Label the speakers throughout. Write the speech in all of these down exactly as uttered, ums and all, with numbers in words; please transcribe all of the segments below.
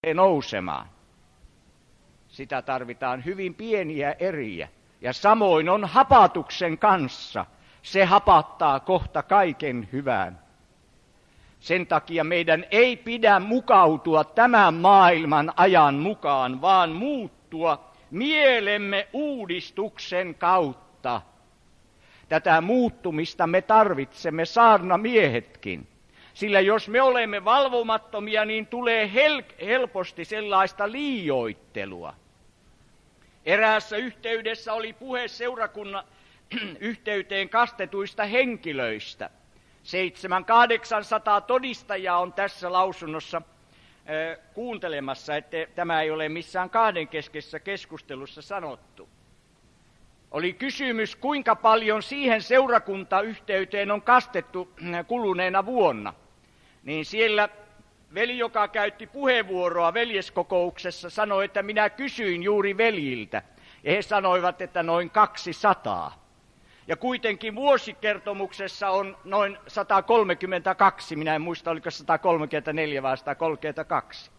Speaker 1: nousemaan. Sitä tarvitaan hyvin pieniä eriä. Ja samoin on hapatuksen kanssa. Se hapattaa kohta kaiken hyvän. Sen takia meidän ei pidä mukautua tämän maailman ajan mukaan, vaan muuttua mielemme uudistuksen kautta. Tätä muuttumista me tarvitsemme saarnamiehetkin. Sillä jos me olemme valvomattomia, niin tulee hel- helposti sellaista liioittelua. Eräässä yhteydessä oli puhe seurakunnan yhteyteen kastetuista henkilöistä. Seitsemän kahdeksansataa todistajaa on tässä lausunnossa äh, kuuntelemassa, että tämä ei ole missään kahdenkeskisessä keskustelussa sanottu. Oli kysymys, kuinka paljon siihen seurakuntayhteyteen on kastettu kuluneena vuonna. Niin siellä veli, joka käytti puheenvuoroa veljeskokouksessa, sanoi, että minä kysyin juuri veljiltä. Ja he sanoivat, että noin kaksisataa. Ja kuitenkin vuosikertomuksessa on noin sata kolmekymmentäkaksi, minä en muista, oliko sata kolmekymmentäneljä vai sata kolmekymmentäkaksi.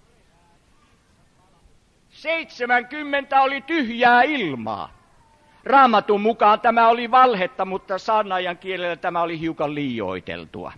Speaker 1: seitsemänkymmentä oli tyhjää ilmaa. Raamatun mukaan tämä oli valhetta, mutta saarnaajan kielellä tämä oli hiukan liioiteltua.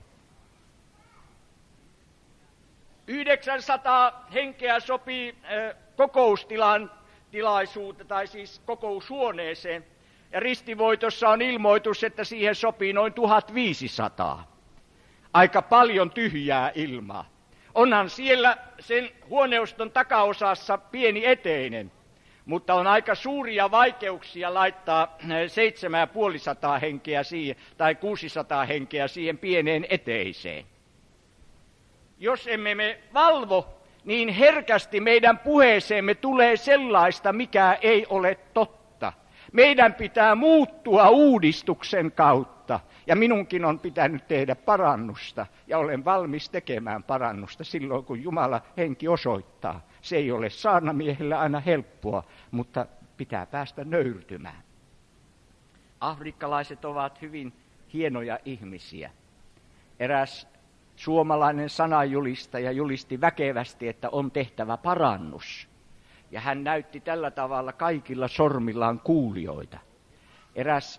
Speaker 1: yhdeksänsataa henkeä sopii äh, kokoustilan tilaisuuteen, tai siis kokoushuoneeseen. Ja ristivoitossa on ilmoitus, että siihen sopii noin tuhatviisisataa. Aika paljon tyhjää ilmaa. Onhan siellä sen huoneuston takaosassa pieni eteinen, mutta on aika suuria vaikeuksia laittaa seitsemäntuhatta henkeä siihen, tai kuusisataa henkeä siihen pieneen eteiseen. Jos emme me valvo, niin herkästi meidän puheeseemme tulee sellaista, mikä ei ole totta. Meidän pitää muuttua uudistuksen kautta, ja minunkin on pitänyt tehdä parannusta, ja olen valmis tekemään parannusta silloin, kun Jumala henki osoittaa. Se ei ole saarnamiehellä aina helppoa, mutta pitää päästä nöyrtymään. Afrikkalaiset ovat hyvin hienoja ihmisiä. Eräs suomalainen sanajulistaja julisti väkevästi, että on tehtävä parannus. Ja hän näytti tällä tavalla kaikilla sormillaan kuulijoita. Eräs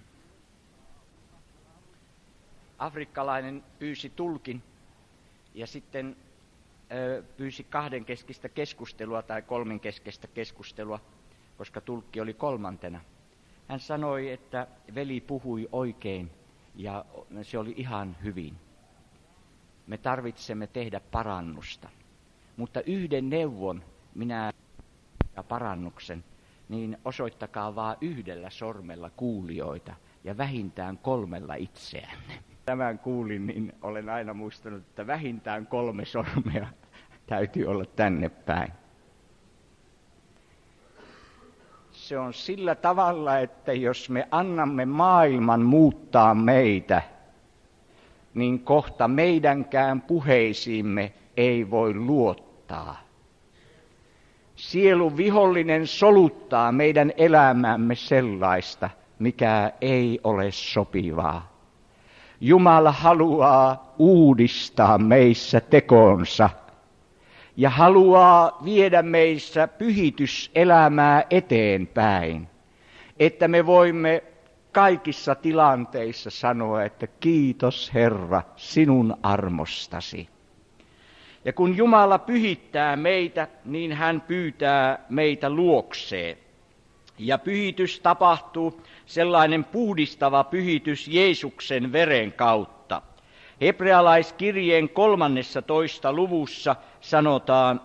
Speaker 1: afrikkalainen pyysi tulkin ja sitten ö, pyysi kahdenkeskistä keskustelua tai kolmenkeskistä keskustelua, koska tulkki oli kolmantena. Hän sanoi, että veli puhui oikein ja se oli ihan hyvin. Me tarvitsemme tehdä parannusta, mutta yhden neuvon minä ja parannuksen, niin osoittakaa vaan yhdellä sormella kuulijoita ja vähintään kolmella itseänne. Tämän kuulin, niin olen aina muistanut, että vähintään kolme sormea täytyy olla tänne päin. Se on sillä tavalla, että jos me annamme maailman muuttaa meitä, niin kohta meidänkään puheisiimme ei voi luottaa. Sielun vihollinen soluttaa meidän elämämme sellaista, mikä ei ole sopivaa. Jumala haluaa uudistaa meissä tekonsa ja haluaa viedä meissä pyhityselämää eteenpäin, että me voimme kaikissa tilanteissa sanoa, että kiitos Herra sinun armostasi. Ja kun Jumala pyhittää meitä, niin hän pyytää meitä luokseen. Ja pyhitys tapahtuu, sellainen puhdistava pyhitys Jeesuksen veren kautta. Hebrealaiskirjeen kolmannessatoista luvussa sanotaan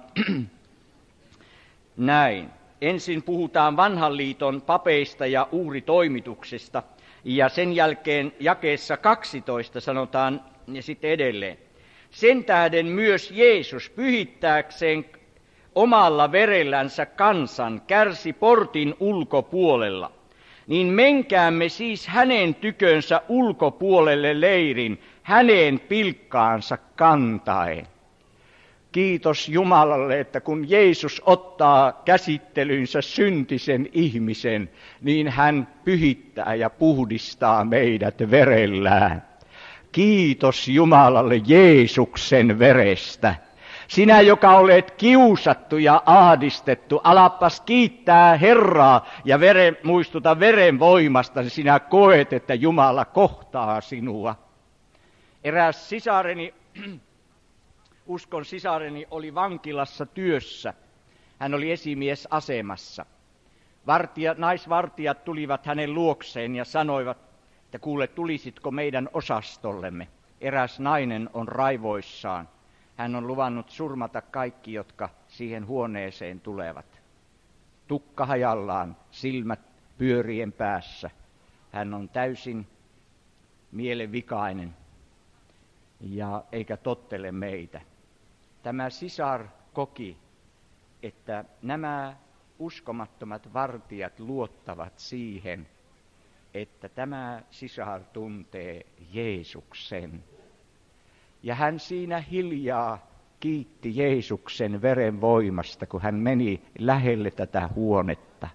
Speaker 1: näin. Ensin puhutaan vanhan liiton papeista ja uhritoimituksesta, ja sen jälkeen jakeessa kaksitoista sanotaan ja sitten edelleen. Sen tähden myös Jeesus pyhittääkseen omalla verellänsä kansan kärsi portin ulkopuolella. Niin menkäämme siis hänen tykönsä ulkopuolelle leirin, hänen pilkkaansa kantaen. Kiitos Jumalalle, että kun Jeesus ottaa käsittelynsä syntisen ihmisen, niin hän pyhittää ja puhdistaa meidät verellään. Kiitos Jumalalle Jeesuksen verestä. Sinä, joka olet kiusattu ja ahdistettu, alapas kiittää Herraa ja veren, muistuta veren voimasta, niin sinä koet, että Jumala kohtaa sinua. Eräs sisareni, uskon sisareni, oli vankilassa työssä. Hän oli esimiesasemassa. Vartijat, naisvartijat tulivat hänen luokseen ja sanoivat, että kuule, tulisitko meidän osastollemme? Eräs nainen on raivoissaan. Hän on luvannut surmata kaikki, jotka siihen huoneeseen tulevat. Tukka hajallaan, silmät pyörien päässä. Hän on täysin mielenvikainen ja eikä tottele meitä. Tämä sisar koki, että nämä uskomattomat vartijat luottavat siihen, että tämä sisar tuntee Jeesuksen. Ja hän siinä hiljaa kiitti Jeesuksen veren voimasta, kun hän meni lähelle tätä huonetta.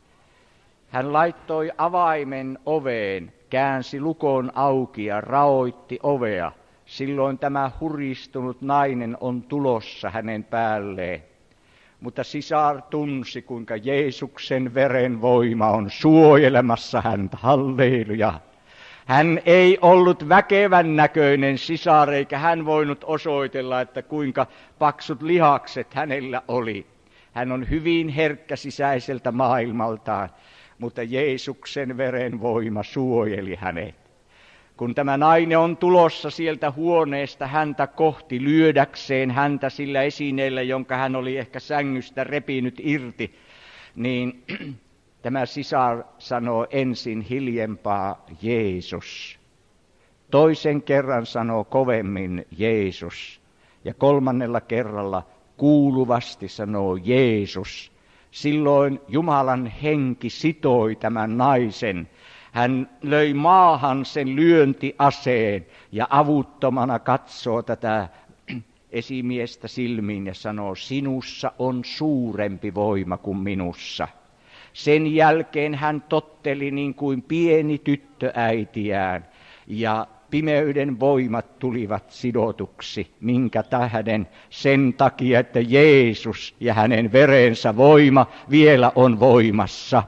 Speaker 1: Hän laittoi avaimen oveen, käänsi lukon auki ja raoitti ovea. Silloin tämä huristunut nainen on tulossa hänen päälleen. Mutta sisar tunsi, kuinka Jeesuksen veren voima on suojelemassa häntä. Halleluja. Hän ei ollut väkevän näköinen sisar, eikä hän voinut osoitella, että kuinka paksut lihakset hänellä oli. Hän on hyvin herkkä sisäiseltä maailmaltaan, mutta Jeesuksen veren voima suojeli hänet. Kun tämä nainen on tulossa sieltä huoneesta häntä kohti lyödäkseen häntä sillä esineellä, jonka hän oli ehkä sängystä repinyt irti, niin tämä sisar sanoo ensin hiljempaa Jeesus. Toisen kerran sanoo kovemmin Jeesus. Ja kolmannella kerralla kuuluvasti sanoo Jeesus. Silloin Jumalan henki sitoi tämän naisen. Hän löi maahan sen lyöntiaseen ja avuttomana katsoo tätä esimiestä silmiin ja sanoo, sinussa on suurempi voima kuin minussa. Sen jälkeen hän totteli niin kuin pieni tyttö äitiään ja pimeyden voimat tulivat sidotuksi. Minkä tähden? Sen takia, että Jeesus ja hänen verensä voima vielä on voimassa.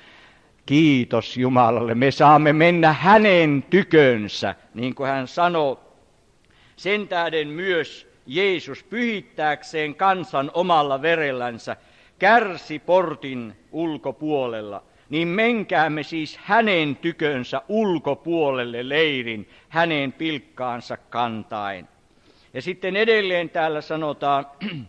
Speaker 1: Kiitos Jumalalle. Me saamme mennä hänen tykönsä, niin kuin hän sanoi. Sen tähden myös Jeesus pyhittääkseen kansan omalla verellänsä kärsi portin ulkopuolella. Niin menkäämme siis hänen tykönsä ulkopuolelle leirin, hänen pilkkaansa kantain. Ja sitten edelleen täällä sanotaan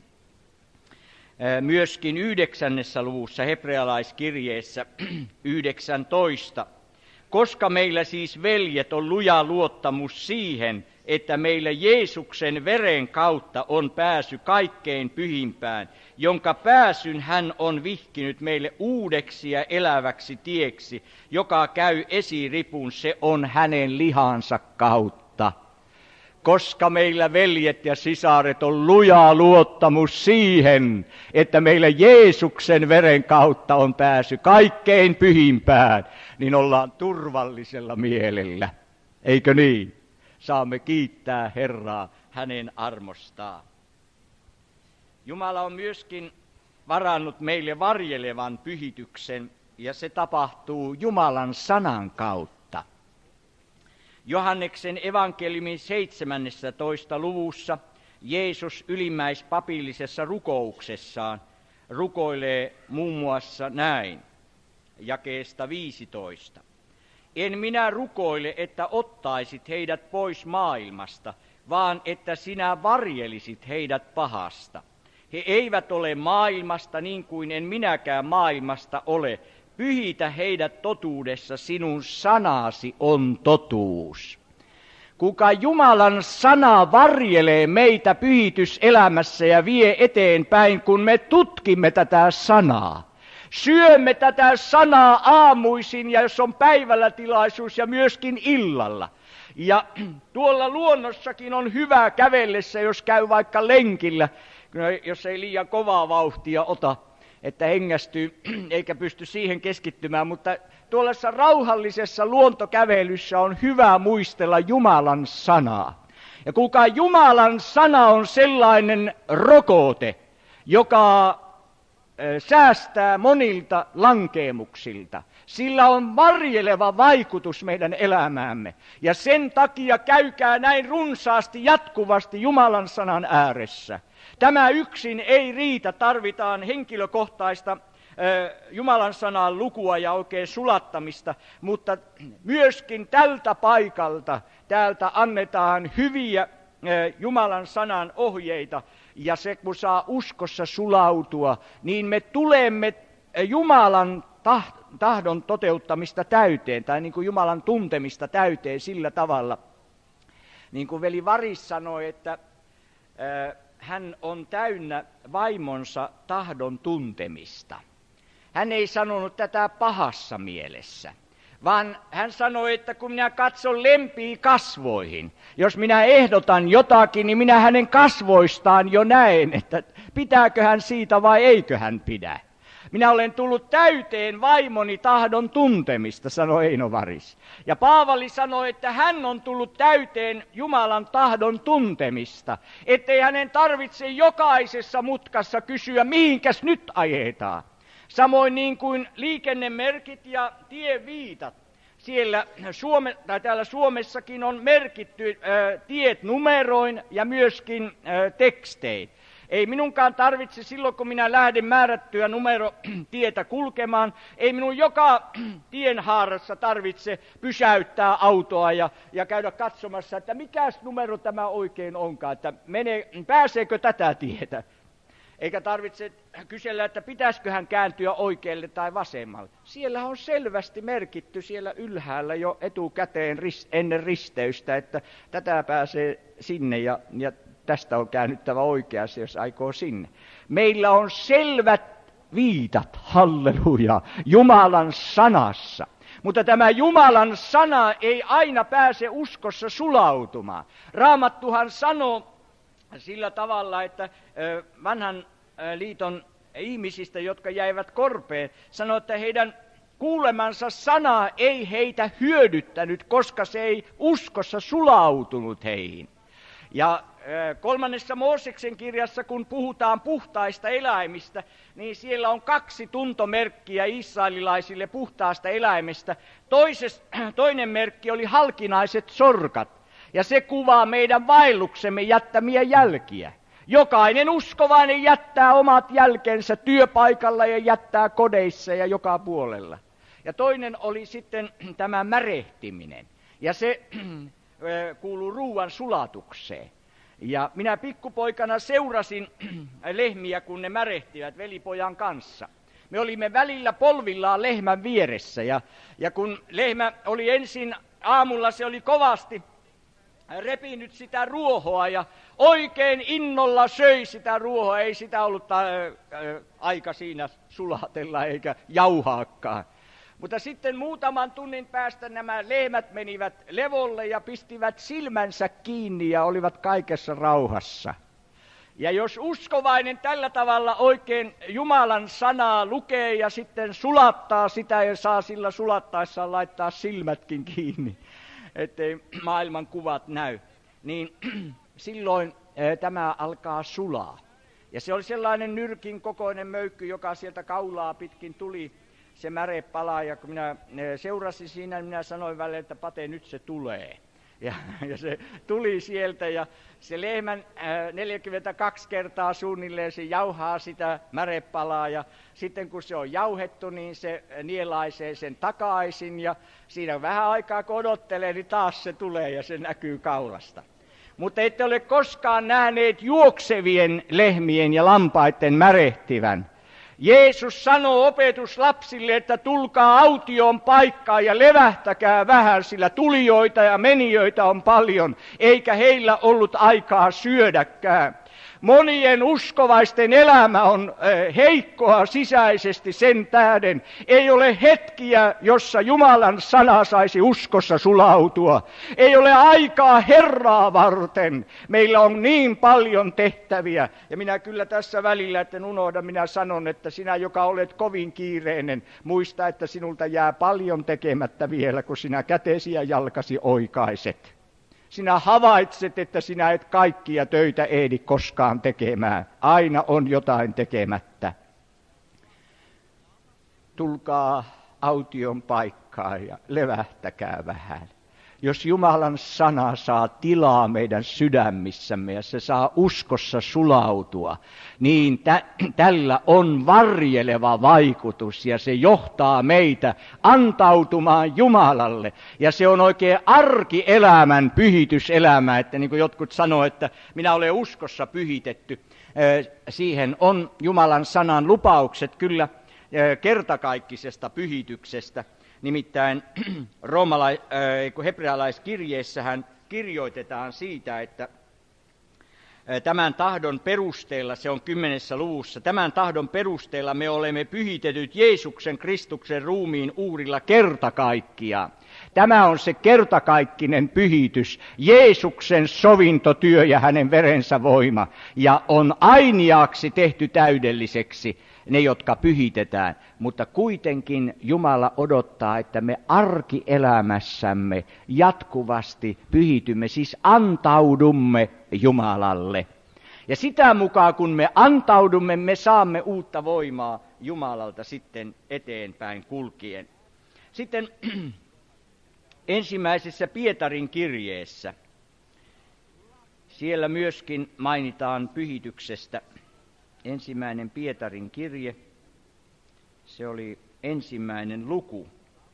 Speaker 1: myöskin yhdeksännessä luvussa hebrealaiskirjeessä yhdeksäntoista. Koska meillä siis, veljet, on luja luottamus siihen, että meillä Jeesuksen veren kautta on pääsy kaikkein pyhimpään, jonka pääsyn hän on vihkinyt meille uudeksi ja eläväksi tieksi, joka käy esiripun, se on hänen lihansa kautta. Koska meillä, veljet ja sisaret, on luja luottamus siihen, että meillä Jeesuksen veren kautta on pääsy kaikkein pyhimpään, niin ollaan turvallisella mielellä. Eikö niin? Saamme kiittää Herraa hänen armostaan. Jumala on myöskin varannut meille varjelevan pyhityksen, ja se tapahtuu Jumalan sanan kautta. Johanneksen evankeliumin seitsemännessä luvussa Jeesus ylimmäispapillisessa rukouksessaan rukoilee muun muassa näin, jakeesta viisitoista. En minä rukoile, että ottaisit heidät pois maailmasta, vaan että sinä varjelisit heidät pahasta. He eivät ole maailmasta niin kuin en minäkään maailmasta ole. Pyhitä heidät totuudessa, sinun sanasi on totuus. Kuka Jumalan sana varjelee meitä pyhityselämässä ja vie eteenpäin, kun me tutkimme tätä sanaa. Syömme tätä sanaa aamuisin ja jos on päivällä tilaisuus ja myöskin illalla. Ja tuolla luonnossakin on hyvä kävellessä, jos käy vaikka lenkillä, jos ei liian kovaa vauhtia ota, että hengästyy eikä pysty siihen keskittymään. Mutta tuollaisessa rauhallisessa luontokävelyssä on hyvä muistella Jumalan sanaa. Ja kuulkaa, Jumalan sana on sellainen rokote, joka säästää monilta lankeemuksilta. Sillä on varjeleva vaikutus meidän elämäämme. Ja sen takia käykää näin runsaasti jatkuvasti Jumalan sanan ääressä. Tämä yksin ei riitä, tarvitaan henkilökohtaista Jumalan sanan lukua ja oikein sulattamista, mutta myöskin tältä paikalta täältä annetaan hyviä Jumalan sanan ohjeita, ja se kun saa uskossa sulautua, niin me tulemme Jumalan tahdon toteuttamista täyteen, tai niin kuin Jumalan tuntemista täyteen sillä tavalla. Niin kuin veli Varis sanoi, että äh, hän on täynnä vaimonsa tahdon tuntemista. Hän ei sanonut tätä pahassa mielessä, vaan hän sanoi, että kun minä katson lempiä kasvoihin, jos minä ehdotan jotakin, niin minä hänen kasvoistaan jo näen, että pitääkö hän siitä vai eikö hän pidä. Minä olen tullut täyteen vaimoni tahdon tuntemista, sanoi Eino Varis. Ja Paavali sanoi, että hän on tullut täyteen Jumalan tahdon tuntemista, ettei hänen tarvitse jokaisessa mutkassa kysyä, mihinkäs nyt ajetaan. Samoin niin kuin liikennemerkit ja tieviitat. Siellä Suome, tai täällä Suomessakin on merkitty ä, tiet numeroin ja myöskin ä, tekstein. Ei minunkaan tarvitse silloin, kun minä lähden määrättyä numerotietä kulkemaan, ei minun joka tienhaarassa tarvitse pysäyttää autoa ja, ja käydä katsomassa, että mikäs numero tämä oikein onkaan, että menee, pääseekö tätä tietä. Eikä tarvitse kysellä, että pitäisikö hän kääntyä oikealle tai vasemmalle. Siellä on selvästi merkitty siellä ylhäällä jo etukäteen rist, ennen risteystä, että tätä pääsee sinne ja, ja tästä on käännyttävä oikeassa, jos aikoo sinne. Meillä on selvät viitat, halleluja, Jumalan sanassa. Mutta tämä Jumalan sana ei aina pääse uskossa sulautumaan. Raamattuhan sanoo sillä tavalla, että vanhan liiton ihmisistä, jotka jäivät korpeen, sanoi, että heidän kuulemansa sana ei heitä hyödyttänyt, koska se ei uskossa sulautunut heihin. Ja kolmannessa Mooseksen kirjassa, kun puhutaan puhtaista eläimistä, niin siellä on kaksi tuntomerkkiä israelilaisille puhtaasta eläimestä. Toises, toinen merkki oli halkinaiset sorkat, ja se kuvaa meidän vaelluksemme jättämiä jälkiä. Jokainen uskovainen jättää omat jälkensä työpaikalla ja jättää kodeissa ja joka puolella. Ja toinen oli sitten tämä märehtiminen, ja se kuuluu ruuan sulatukseen. Ja minä pikkupoikana seurasin lehmiä, kun ne märehtivät velipojan kanssa. Me olimme välillä polvillaan lehmän vieressä, ja, ja kun lehmä oli ensin aamulla, se oli kovasti repinyt sitä ruohoa ja oikein innolla söi sitä ruohoa. Ei sitä ollut ä, ä, aika siinä sulatella eikä jauhaakaan. Mutta sitten muutaman tunnin päästä nämä lehmät menivät levolle ja pistivät silmänsä kiinni ja olivat kaikessa rauhassa. Ja jos uskovainen tällä tavalla oikein Jumalan sanaa lukee ja sitten sulattaa sitä ja saa sillä sulattaessaan laittaa silmätkin kiinni, ettei maailman kuvat näy, niin silloin ää, tämä alkaa sulaa. Ja se oli sellainen nyrkin kokoinen möykky, joka sieltä kaulaa pitkin tuli, se märe palaa, ja kun minä seurasin siinä, niin minä sanoin välillä, että Pate, nyt se tulee. Ja, ja se tuli sieltä, ja se lehmän ää, neljäkymmentäkaksi kertaa suunnilleen se jauhaa sitä märepalaa, ja sitten kun se on jauhettu, niin se nielaisee sen takaisin, ja siinä vähän aikaa kun odottelee, niin taas se tulee, ja se näkyy kaulasta. Mutta ette ole koskaan nähneet juoksevien lehmien ja lampaiden märehtivän. Jeesus sanoo opetuslapsille, että tulkaa autioon paikkaan ja levähtäkää vähän, sillä tulijoita ja menijöitä on paljon, eikä heillä ollut aikaa syödäkään. Monien uskovaisten elämä on heikkoa sisäisesti sen tähden. Ei ole hetkiä, jossa Jumalan sana saisi uskossa sulautua. Ei ole aikaa Herraa varten. Meillä on niin paljon tehtäviä. Ja minä kyllä tässä välillä, etten unohda, minä sanon, että sinä, joka olet kovin kiireinen, muista, että sinulta jää paljon tekemättä vielä, kun sinä kätesi ja jalkasi oikaiset. Sinä havaitset, että sinä et kaikkia töitä ehdi koskaan tekemään. Aina on jotain tekemättä. Tulkaa aution paikkaan ja levähtäkää vähän. Jos Jumalan sana saa tilaa meidän sydämissämme ja se saa uskossa sulautua, niin tä- tällä on varjeleva vaikutus ja se johtaa meitä antautumaan Jumalalle. Ja se on oikein arkielämän pyhityselämä, että niin kuin jotkut sanoo, että minä olen uskossa pyhitetty. Siihen on Jumalan sanan lupaukset kyllä kertakaikkisesta pyhityksestä. Nimittäin roomalai- äh, hebrealaiskirjeessähän kirjoitetaan siitä, että äh, tämän tahdon perusteella, se on kymmenessä luvussa, tämän tahdon perusteella me olemme pyhitetyt Jeesuksen Kristuksen ruumiin uhrilla kertakaikkiaan. Tämä on se kertakaikkinen pyhitys, Jeesuksen sovintotyö ja hänen verensä voima, ja on ainiaaksi tehty täydelliseksi ne, jotka pyhitetään, mutta kuitenkin Jumala odottaa, että me arkielämässämme jatkuvasti pyhitymme, siis antaudumme Jumalalle. Ja sitä mukaan, kun me antaudumme, me saamme uutta voimaa Jumalalta sitten eteenpäin kulkien. Sitten ensimmäisessä Pietarin kirjeessä, siellä myöskin mainitaan pyhityksestä. Ensimmäinen Pietarin kirje, se oli ensimmäinen luku.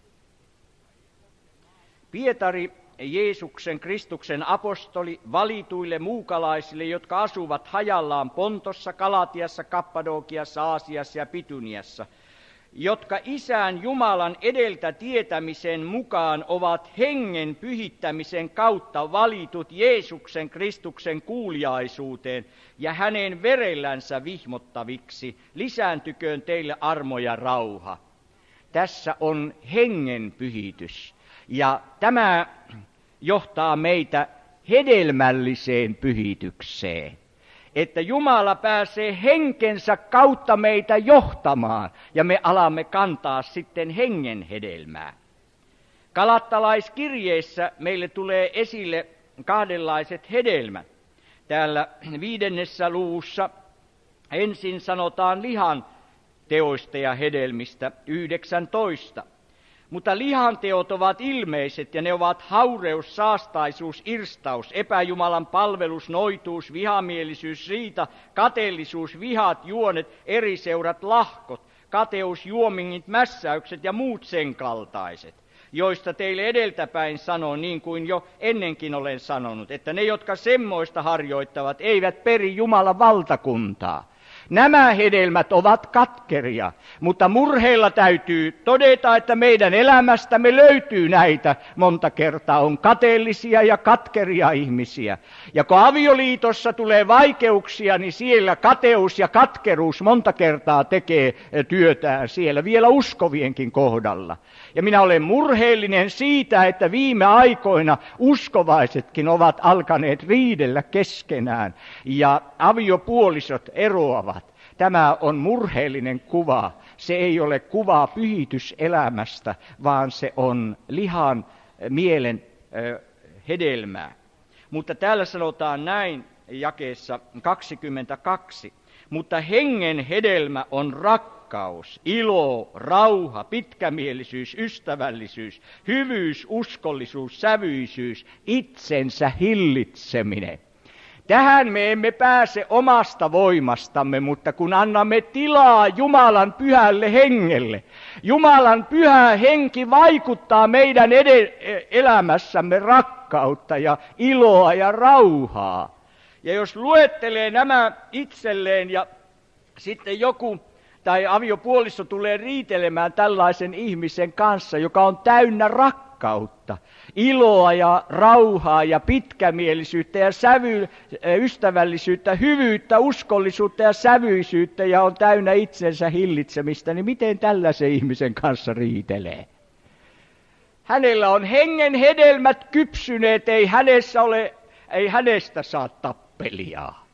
Speaker 1: Pietari, Jeesuksen Kristuksen apostoli, valituille muukalaisille, jotka asuvat hajallaan Pontossa, Galatiassa, Kappadokiassa, Aasiassa ja Pityniassa, jotka Isän Jumalan edeltä tietämisen mukaan ovat hengen pyhittämisen kautta valitut Jeesuksen Kristuksen kuuliaisuuteen ja hänen verellänsä vihmottaviksi, lisääntyköön teille armo ja rauha. Tässä on hengen pyhitys, ja tämä johtaa meitä hedelmälliseen pyhitykseen. Että Jumala pääsee henkensä kautta meitä johtamaan, ja me alamme kantaa sitten hengen hedelmää. Galattalaiskirjeessä meille tulee esille kahdenlaiset hedelmät. Täällä viidennessä luvussa ensin sanotaan lihan teoista ja hedelmistä yhdeksäntoista. Mutta lihanteot ovat ilmeiset, ja ne ovat haureus, saastaisuus, irstaus, epäjumalan palvelus, noituus, vihamielisyys, riita, kateellisuus, vihat, juonet, eriseurat, lahkot, kateus, juomingit, mässäykset ja muut sen kaltaiset, joista teille edeltäpäin sanon, niin kuin jo ennenkin olen sanonut, että ne, jotka semmoista harjoittavat, eivät peri Jumalan valtakuntaa. Nämä hedelmät ovat katkeria, mutta murheilla täytyy todeta, että meidän elämästämme löytyy näitä. Monta kertaa on kateellisia ja katkeria ihmisiä. Ja kun avioliitossa tulee vaikeuksia, niin siellä kateus ja katkeruus monta kertaa tekee työtään siellä, vielä uskovienkin kohdalla. Ja minä olen murheellinen siitä, että viime aikoina uskovaisetkin ovat alkaneet riidellä keskenään ja aviopuolisot eroavat. Tämä on murheellinen kuva. Se ei ole kuvaa pyhityselämästä, vaan se on lihan mielen äh, hedelmää. Mutta täällä sanotaan näin jakeessa kaksikymmentäkaksi. Mutta hengen hedelmä on rakkaus, ilo, rauha, pitkämielisyys, ystävällisyys, hyvyys, uskollisuus, sävyisyys, itsensä hillitseminen. Tähän me emme pääse omasta voimastamme, mutta kun annamme tilaa Jumalan pyhälle hengelle, Jumalan pyhä henki vaikuttaa meidän ed- elämässämme rakkautta ja iloa ja rauhaa. Ja jos luettelee nämä itselleen ja sitten joku tai aviopuoliso tulee riitelemään tällaisen ihmisen kanssa, joka on täynnä rakkautta, iloa ja rauhaa ja pitkämielisyyttä ja sävy, ystävällisyyttä, hyvyyttä, uskollisuutta ja sävyisyyttä ja on täynnä itsensä hillitsemistä, niin miten tällaisen ihmisen kanssa riitelee? Hänellä on hengen hedelmät kypsyneet, ei, hänessä ole, ei hänestä saa tappelijaa.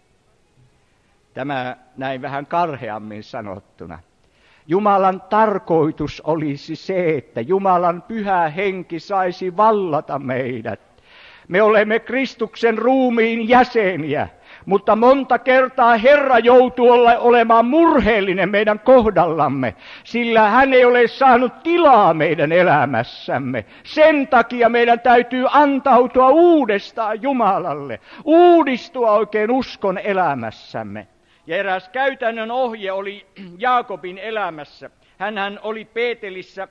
Speaker 1: Tämä näin vähän karheammin sanottuna. Jumalan tarkoitus olisi se, että Jumalan pyhä henki saisi vallata meidät. Me olemme Kristuksen ruumiin jäseniä, mutta monta kertaa Herra joutuu olemaan murheellinen meidän kohdallamme, sillä hän ei ole saanut tilaa meidän elämässämme. Sen takia meidän täytyy antautua uudestaan Jumalalle, uudistua oikein uskon elämässämme. Ja eräs käytännön ohje oli Jaakobin elämässä. Hänhän oli Peetelissä,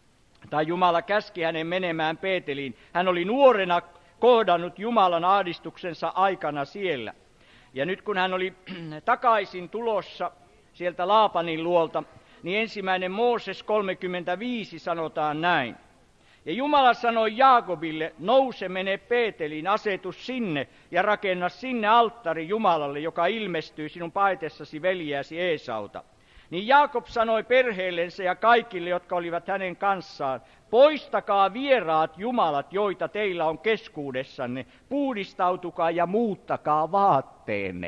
Speaker 1: tai Jumala käski hänen menemään Peeteliin. Hän oli nuorena kohdannut Jumalan ahdistuksensa aikana siellä. Ja nyt kun hän oli takaisin tulossa sieltä Laapanin luolta, niin ensimmäinen Mooses kolmekymmentäviisi sanotaan näin. Ja Jumala sanoi Jaakobille, nouse, mene Peeteliin, asetu sinne ja rakenna sinne alttari Jumalalle, joka ilmestyy sinun paetessasi veljääsi Eesauta. Niin Jaakob sanoi perheellensä ja kaikille, jotka olivat hänen kanssaan, poistakaa vieraat jumalat, joita teillä on keskuudessanne, puhdistautukaa ja muuttakaa vaatteenne.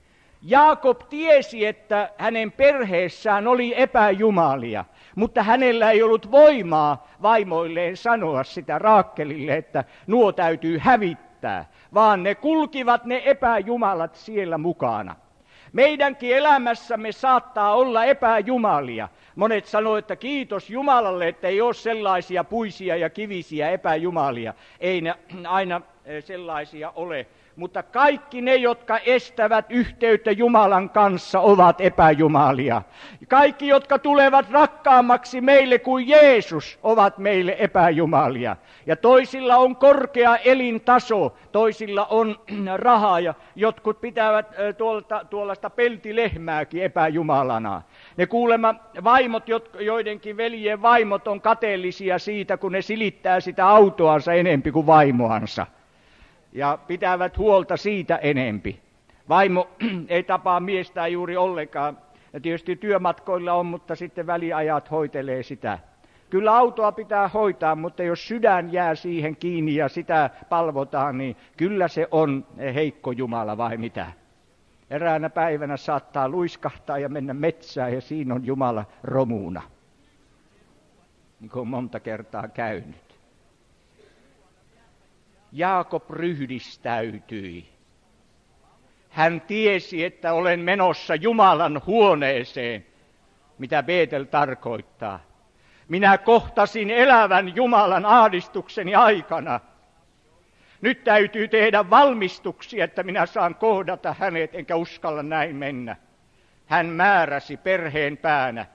Speaker 1: Jaakob tiesi, että hänen perheessään oli epäjumalia, mutta hänellä ei ollut voimaa vaimoilleen sanoa sitä Raakelille, että nuo täytyy hävittää, vaan ne kulkivat ne epäjumalat siellä mukana. Meidänkin elämässämme saattaa olla epäjumalia. Monet sanoo, että kiitos Jumalalle, että ei ole sellaisia puisia ja kivisiä epäjumalia. Ei ne aina sellaisia ole. Mutta kaikki ne, jotka estävät yhteyttä Jumalan kanssa, ovat epäjumalia. Kaikki, jotka tulevat rakkaammaksi meille kuin Jeesus, ovat meille epäjumalia. Ja toisilla on korkea elintaso, toisilla on rahaa ja jotkut pitävät tuolta, tuollaista peltilehmääkin epäjumalana. Ne kuulemma vaimot, joidenkin veljien vaimot on kateellisia siitä, kun ne silittää sitä autoansa enempi kuin vaimoansa. Ja pitävät huolta siitä enempi. Vaimo ei tapaa miestään juuri ollenkaan. Ja tietysti työmatkoilla on, mutta sitten väliajat hoitelee sitä. Kyllä autoa pitää hoitaa, mutta jos sydän jää siihen kiinni ja sitä palvotaan, niin kyllä se on heikko Jumala vai mitä. Eräänä päivänä saattaa luiskahtaa ja mennä metsään ja siinä on Jumala romuuna. Niin kuin on monta kertaa käynyt. Jaakob ryhdistäytyi. Hän tiesi, että olen menossa Jumalan huoneeseen, mitä Beetel tarkoittaa. Minä kohtasin elävän Jumalan ahdistukseni aikana. Nyt täytyy tehdä valmistuksia, että minä saan kohdata hänet, enkä uskalla näin mennä. Hän määräsi perheen päänä.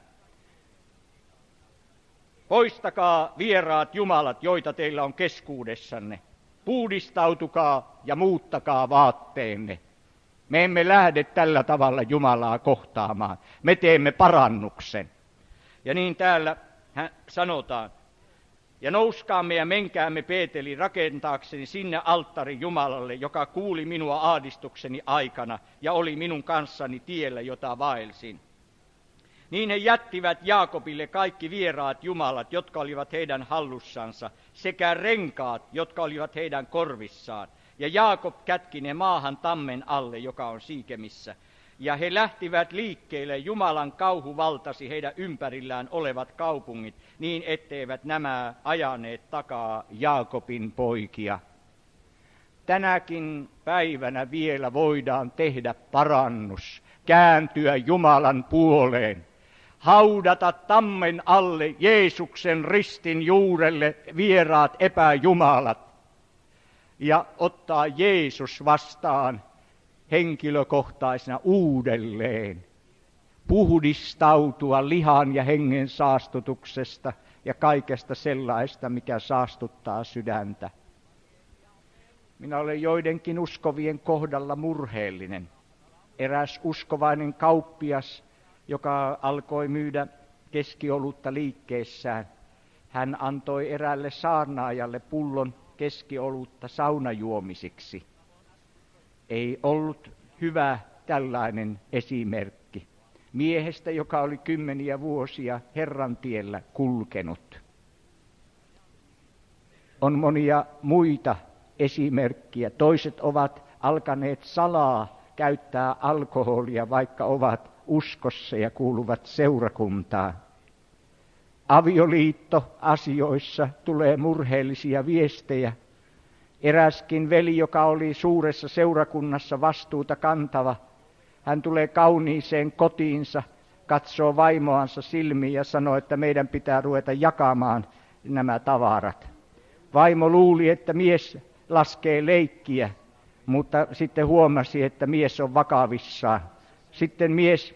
Speaker 1: Poistakaa vieraat jumalat, joita teillä on keskuudessanne. Puhdistautukaa ja muuttakaa vaatteenne. Me emme lähde tällä tavalla Jumalaa kohtaamaan. Me teemme parannuksen. Ja niin täällä sanotaan, ja nouskaamme ja menkäämme Peeteliin rakentaakseni sinne alttari Jumalalle, joka kuuli minua ahdistukseni aikana ja oli minun kanssani tiellä, jota vaelsin. Niin he jättivät Jaakobille kaikki vieraat jumalat, jotka olivat heidän hallussansa, sekä renkaat, jotka olivat heidän korvissaan. Ja Jaakob kätki ne maahan tammen alle, joka on Siikemissä. Ja he lähtivät liikkeelle, Jumalan kauhu valtasi heidän ympärillään olevat kaupungit, niin etteivät nämä ajaneet takaa Jaakobin poikia. Tänäkin päivänä vielä voidaan tehdä parannus, kääntyä Jumalan puoleen. Haudata tammen alle Jeesuksen ristin juurelle vieraat epäjumalat ja ottaa Jeesus vastaan henkilökohtaisena uudelleen. Puhdistautua lihan ja hengen saastutuksesta ja kaikesta sellaista, mikä saastuttaa sydäntä. Minä olen joidenkin uskovien kohdalla murheellinen. Eräs uskovainen kauppias, joka alkoi myydä keskiolutta liikkeessään. Hän antoi eräälle saarnaajalle pullon keskiolutta saunajuomisiksi. Ei ollut hyvä tällainen esimerkki miehestä, joka oli kymmeniä vuosia Herran tiellä kulkenut. On monia muita esimerkkiä. Toiset ovat alkaneet salaa käyttää alkoholia, vaikka ovat uskossa ja kuuluvat seurakuntaan. Avioliittoasioissa tulee murheellisia viestejä. Eräskin veli, joka oli suuressa seurakunnassa vastuuta kantava, hän tulee kauniiseen kotiinsa, katsoo vaimoansa silmiin ja sanoo, että meidän pitää ruveta jakamaan nämä tavarat. Vaimo luuli, että mies laskee leikkiä, mutta sitten huomasi, että mies on vakavissaan. Sitten mies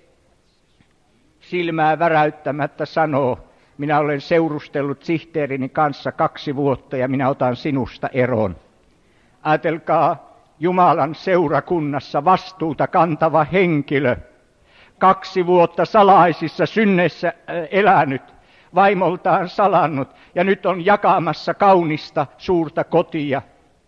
Speaker 1: silmää väräyttämättä sanoo, minä olen seurustellut sihteerini kanssa kaksi vuotta ja minä otan sinusta eron. Ajatelkaa, Jumalan seurakunnassa vastuuta kantava henkilö, kaksi vuotta salaisissa synneissä elänyt, vaimoltaan salannut ja nyt on jakamassa kaunista suurta kotia.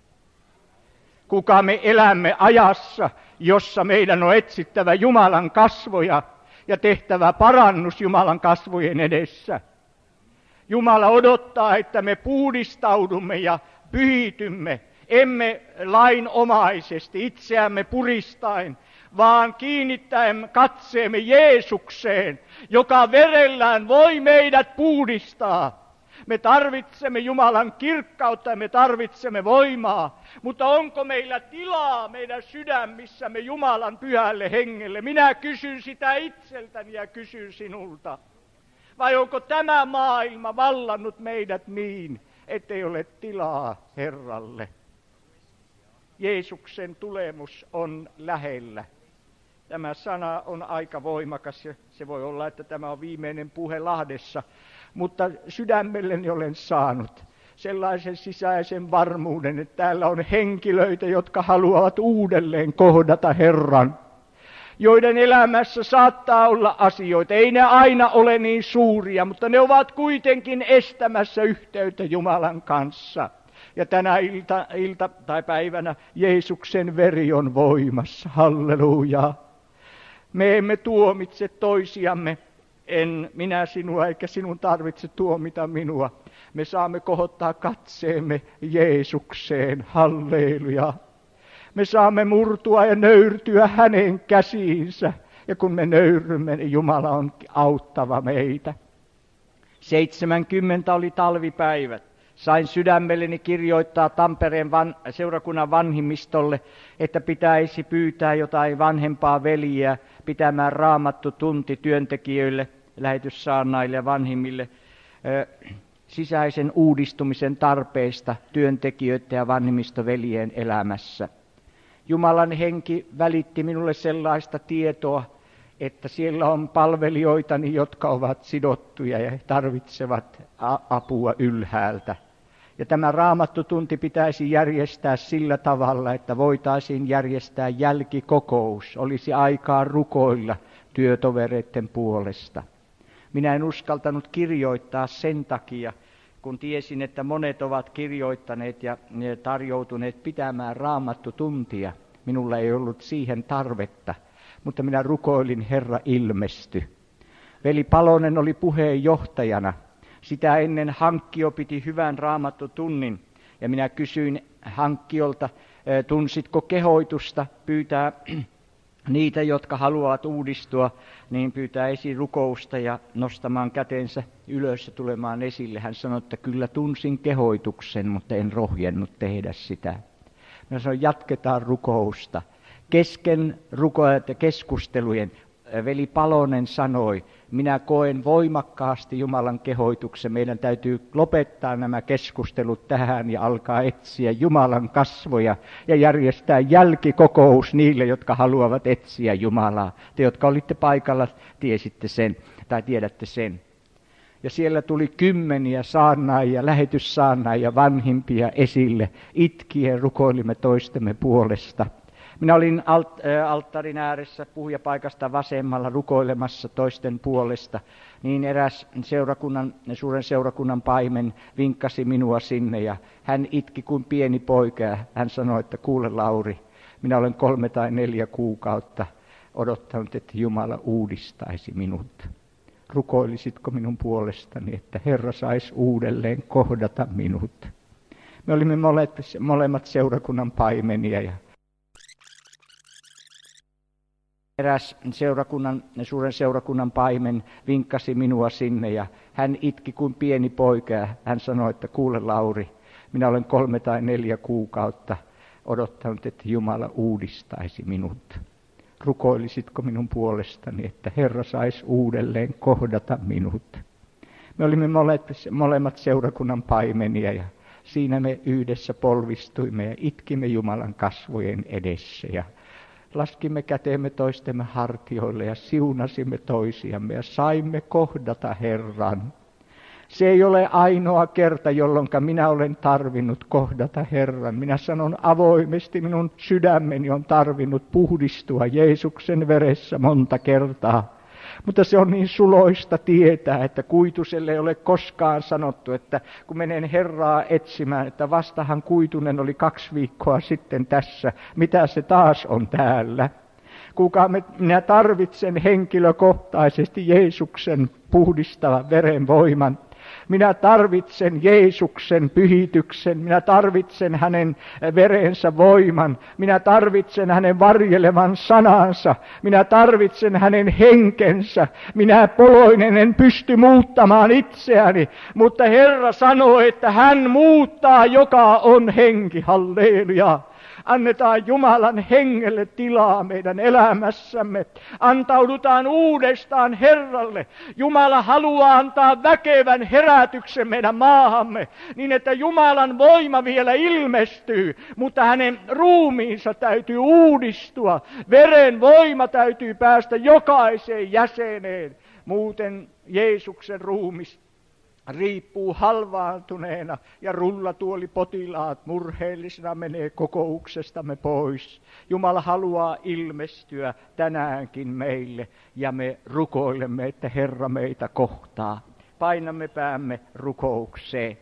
Speaker 1: Kuka me elämme ajassa, jossa meidän on etsittävä Jumalan kasvoja ja tehtävä parannus Jumalan kasvojen edessä. Jumala odottaa, että me puhdistaudumme ja pyhitymme, emme lainomaisesti itseämme puristaen, vaan kiinnittäen katseemme Jeesukseen, joka verellään voi meidät puhdistaa. Me tarvitsemme Jumalan kirkkautta ja me tarvitsemme voimaa, mutta onko meillä tilaa meidän sydämissämme Jumalan pyhälle hengelle? Minä kysyn sitä itseltäni ja kysyn sinulta. Vai onko tämä maailma vallannut meidät niin, ettei ole tilaa Herralle? Jeesuksen tulemus on lähellä. Tämä sana on aika voimakas ja se voi olla, että tämä on viimeinen puhe Lahdessa, mutta sydämelleni olen saanut sellaisen sisäisen varmuuden, että täällä on henkilöitä, jotka haluavat uudelleen kohdata Herran, joiden elämässä saattaa olla asioita. Ei ne aina ole niin suuria, mutta ne ovat kuitenkin estämässä yhteyttä Jumalan kanssa. Ja tänä ilta, ilta tai päivänä Jeesuksen veri on voimassa. Halleluja. Me emme tuomitse toisiamme. En minä sinua eikä sinun tarvitse tuomita minua. Me saamme kohottaa katseemme Jeesukseen. Halleluja. Me saamme murtua ja nöyrtyä hänen käsiinsä. Ja kun me nöyrymme, niin Jumala on auttava meitä. seitsemänkymmentä oli talvipäivät. Sain sydämelleni kirjoittaa Tampereen van, seurakunnan vanhimmistolle, että pitäisi pyytää jotain vanhempaa veliä pitämään raamattu tunti työntekijöille, lähetyssaarnaille ja vanhimmille ö, sisäisen uudistumisen tarpeesta työntekijöiden ja vanhimmistoveljen elämässä. Jumalan henki välitti minulle sellaista tietoa, että siellä on palvelijoitani, jotka ovat sidottuja ja tarvitsevat apua ylhäältä. Ja tämä raamattutunti pitäisi järjestää sillä tavalla, että voitaisiin järjestää jälkikokous, olisi aikaa rukoilla työtovereiden puolesta. Minä en uskaltanut kirjoittaa sen takia, kun tiesin, että monet ovat kirjoittaneet ja tarjoutuneet pitämään raamattutuntia. Minulla ei ollut siihen tarvetta, mutta minä rukoilin, Herra ilmesty. Veli Palonen oli puheenjohtajana. Sitä ennen Hankkio piti hyvän raamattutunnin ja minä kysyin Hankkiolta, tunsitko kehoitusta pyytää niitä, jotka haluavat uudistua, niin pyytää esirukousta ja nostamaan kätensä ylös ja tulemaan esille. Hän sanoi, että kyllä tunsin kehoituksen, mutta en rohjennut tehdä sitä. Minä sanoin, jatketaan rukousta. Kesken rukoajat ja keskustelujen veli Palonen sanoi, minä koen voimakkaasti Jumalan kehoituksen. Meidän täytyy lopettaa nämä keskustelut tähän ja alkaa etsiä Jumalan kasvoja ja järjestää jälkikokous niille, jotka haluavat etsiä Jumalaa. Te, jotka olitte paikalla, tiesitte sen tai tiedätte sen. Ja siellä tuli kymmeniä saarnaajia, lähetyssaarnaajia, vanhimpia esille. Itkien rukoilimme toistemme puolesta. Minä olin alt, äh, alttarin ääressä puhujapaikasta vasemmalla rukoilemassa toisten puolesta. Niin eräs seurakunnan, suuren seurakunnan paimen vinkkasi minua sinne ja hän itki kuin pieni poika ja hän sanoi, että kuule Lauri, minä olen kolme tai neljä kuukautta odottanut, että Jumala uudistaisi minut. Rukoilisitko minun puolestani, että Herra saisi uudelleen kohdata minut? Me olimme molemmat seurakunnan paimenia ja eräs seurakunnan, suuren seurakunnan paimen vinkkasi minua sinne ja hän itki kuin pieni poika ja hän sanoi, että kuule Lauri, Minä olen kolme tai neljä kuukautta odottanut, että Jumala uudistaisi minut. Rukoilisitko minun puolestani, että Herra saisi uudelleen kohdata minut? Me olimme molemmat seurakunnan paimenia ja siinä me yhdessä polvistuimme ja itkimme Jumalan kasvojen edessä ja laskimme käteemme toistemme hartioille ja siunasimme toisiamme ja saimme kohdata Herran. Se ei ole ainoa kerta, jolloin minä olen tarvinnut kohdata Herran. Minä sanon avoimesti, minun sydämeni on tarvinnut puhdistua Jeesuksen veressä monta kertaa. Mutta se on niin suloista tietää, että Kuituselle ei ole koskaan sanottu, että kun menen Herraa etsimään, että vastahan Kuitunen oli kaksi viikkoa sitten tässä, mitä se taas on täällä. Kuka minä tarvitsen henkilökohtaisesti Jeesuksen puhdistavan veren voiman. Minä tarvitsen Jeesuksen pyhityksen, minä tarvitsen hänen verensä voiman, minä tarvitsen hänen varjelevan sanansa, minä tarvitsen hänen henkensä. Minä poloinen en pysty muuttamaan itseäni, mutta Herra sanoo, että hän muuttaa, joka on henki. Halleluja! Annetaan Jumalan hengelle tilaa meidän elämässämme. Antaudutaan uudestaan Herralle. Jumala haluaa antaa väkevän herätyksen meidän maahamme, niin että Jumalan voima vielä ilmestyy, mutta hänen ruumiinsa täytyy uudistua. Veren voima täytyy päästä jokaiseen jäseneen. Muuten Jeesuksen ruumis riippuu halvaantuneena ja rullatuolipotilaat murheellisena menee kokouksestamme pois. Jumala haluaa ilmestyä tänäänkin meille ja me rukoilemme, että Herra meitä kohtaa. Painamme päämme rukoukseen.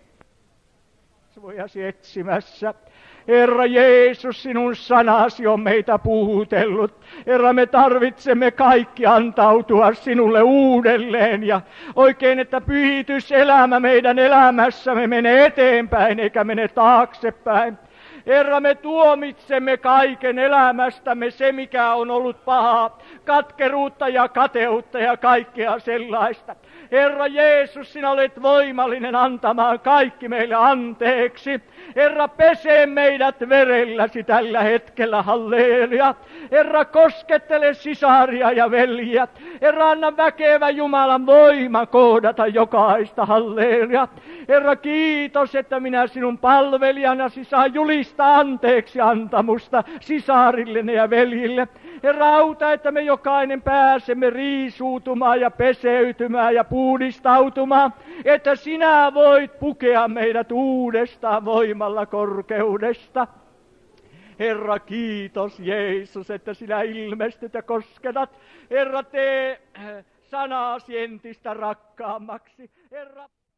Speaker 1: Kasvojasi etsimässä. Herra Jeesus, sinun sanasi on meitä puhutellut. Herra, me tarvitsemme kaikki antautua sinulle uudelleen ja oikein, että pyhityselämä meidän elämässämme menee eteenpäin eikä mene taaksepäin. Herra, me tuomitsemme kaiken elämästämme se, mikä on ollut pahaa, katkeruutta ja kateutta ja kaikkea sellaista. Herra Jeesus, sinä olet voimallinen antamaan kaikki meille anteeksi. Herra, pese meidät verelläsi tällä hetkellä, halleluja. Herra, koskettele sisaria ja veljiä. Herra, anna väkevä Jumalan voima kohdata jokaista, halleluja. Herra, kiitos, että minä sinun palvelijanasi saan julistaa anteeksi antamusta sisarillenne ja veljille. Herra, auta, että me jokainen pääsemme riisuutumaan ja peseytymään ja puhdistautumaan, että sinä voit pukea meidät uudestaan voimalla korkeudesta. Herra, kiitos Jeesus, että sinä ilmestyt ja kosketat. Herra, tee sanasi entistä rakkaammaksi. Herra,